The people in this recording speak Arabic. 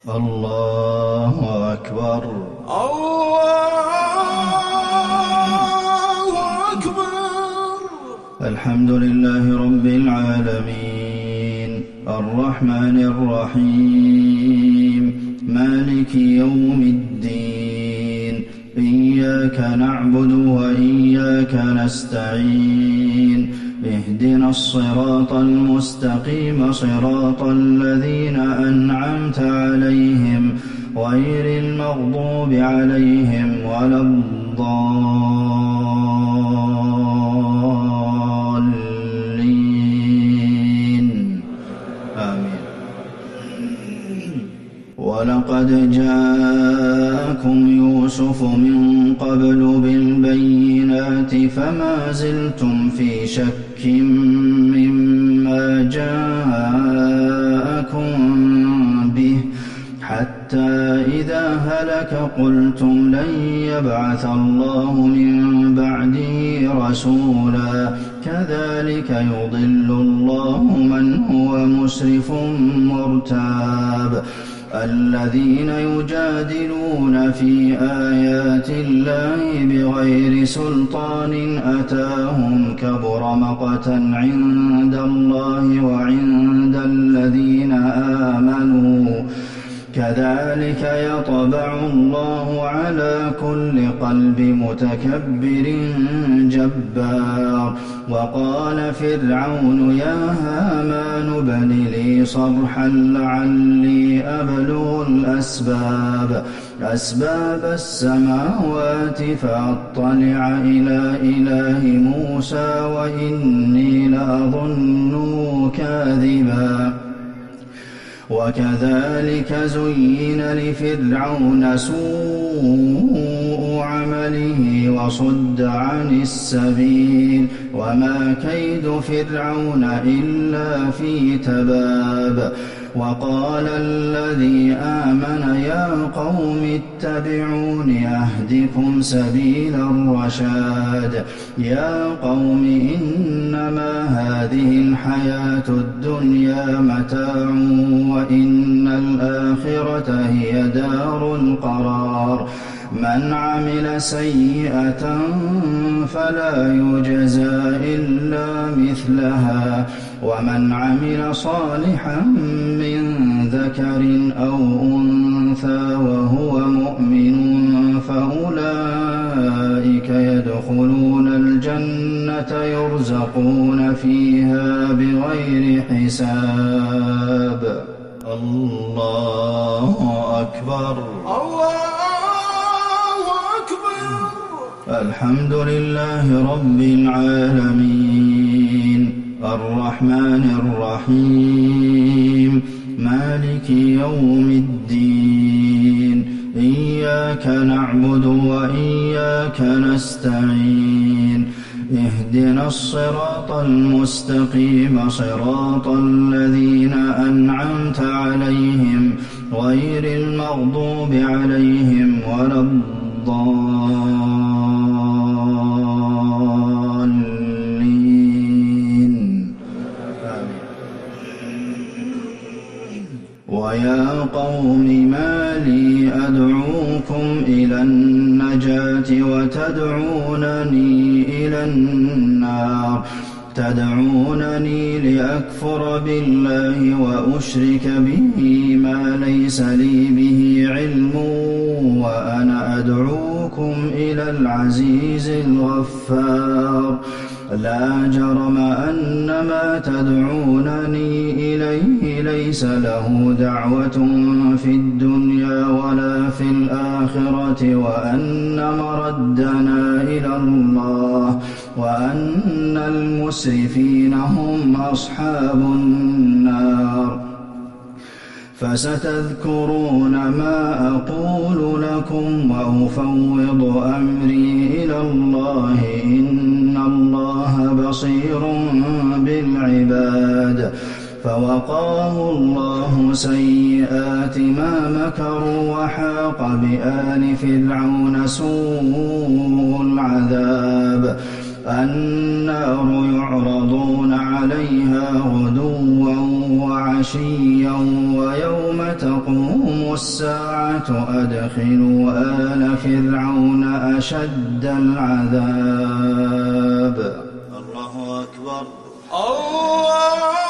الله أكبر. الله أكبر. الحمد لله رب العالمين الرحمن الرحيم مالك يوم الدين إياك نعبد وإياك نستعين اهدنا الصراط المستقيم صراط الذين أنعمت عليهم غير المغضوب عليهم ولا الضالين آمين. ولقد جاءكم يوسف من قبل بالبينات فما زلتم في شك مما جاءكم به حتى إذا هلك قلتم لن يبعث الله من بعده رسولا كذلك يضل الله من هو مسرف مرتاب. الذين يجادلون في آيات الله بغير سلطان أتاهم كبر مقتا عند الله وعند الذين آمنوا كذلك يطبع الله على كل قلب متكبر جبار. وقال فرعون يا هامان ابن لي صرحا لعلي أبلغ أسباب السماوات فأطلع إلى إله موسى وإني لأظنه كاذبا. وكذلك زين لفرعون سوء عمله وصد عن السبيل وما كيد فرعون إلا في تباب. وقال الذي آمن يا قوم اتبعون أهدكم سبيل الرشاد. يا قوم إنما هذه الحياة الدنيا متاع وإن الآخرة هي دار القرار. من عمل سيئة فلا يجزى إلا مثلها ومن عمل صالحا من ذكر أو أنثى وهو مؤمن فأولئك يدخلون الجنة يرزقون فيها بغير حساب. الله أكبر. الحمد لله رب العالمين الرحمن الرحيم مالك يوم الدين إياك نعبد وإياك نستعين اهدنا الصراط المستقيم صراط الذين أنعمت عليهم غير المغضوب عليهم ولا الضالين. ويا قوم ما لي أدعوكم إلى النجاة وتدعونني إلى النار. تدعونني لأكفر بالله وأشرك به ما ليس لي به علم وأنا أدعوكم إلى العزيز الغفار. لا جرم أن ما تدعونني إليه ليس له دعوة في الدنيا ولا في الآخرة وأن مردنا إلى الله وأن المسرفين هم أصحاب النار. فستذكرون ما أقول لكم وأفوض أمري إلى الله إن الله بصير بالعباد. فوقاه الله سيئات ما مكروا وحاق بآل فرعون سوء العذاب. النار يعرضون عليها غدوا وعشيا وعشيا ويوم تقوم الساعة أدخلوا آل فرعون أشد العذاب. الله أكبر. الله